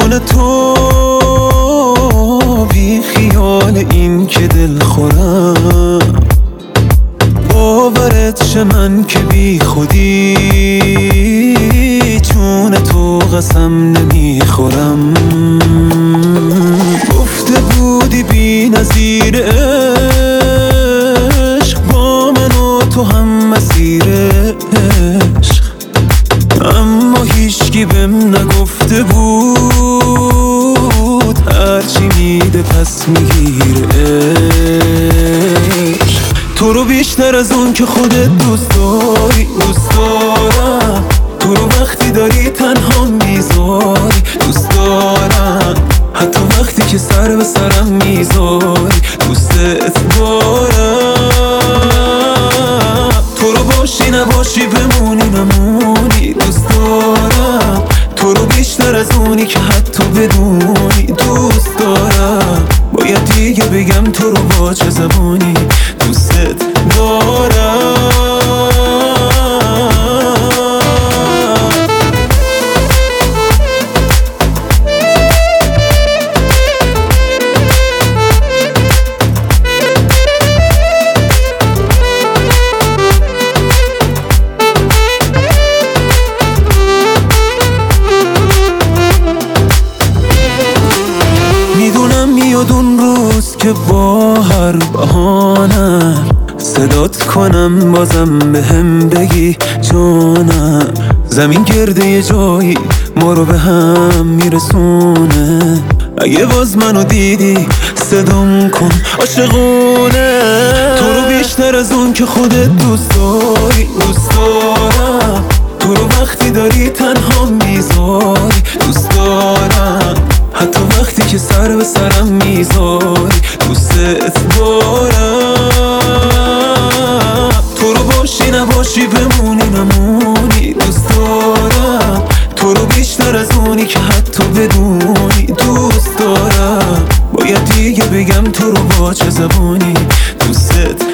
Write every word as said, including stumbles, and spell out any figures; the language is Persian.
جون تو بی خیال این که دل خورم، باورت شه من که بی خودی جون تو قسم نمیخورم. گفته بودی بی نظیر عشق، با من و تو هم مسیر عشق، اما هیچکی بهم نگفته بود هرچی میده پس میگیره عشق. تو رو بیشتر از اون که خودت دوست داری دوست دارم، تو رو وقتی داری تنها میذاری دوست دارم، حتی وقتی که سر به سرم میذاری دوستت دارم. تو رو باشی نباشی بمونی نمونی دوست دارم، تو رو بیشتر از اونی که حتی بدونی دوست دارم. باید دیگه بگم تو رو با چه زبانی دوستت دارم. میدونم میاد اون روز که با هر بهانه صدات کنم بازم بهم بگی جانم، زمین گرده یه جایی ما رو به هم میرسونه. اگه باز منو دیدی صدام کن عاشقونه. تو رو بیشتر از اون که خودت دوست داری دوست دارم، تو رو وقتی داری تنها میذاری دوست دارم، حتی وقتی که سر به سرم میذاری دوستت دارم. تو رو باشی نباشی بمونی نمونی دوست دارم، تو رو بیشتر از اونی که حتی بدونی دوست دارم. باید دیگه بگم تو رو با چه زبانی دوستت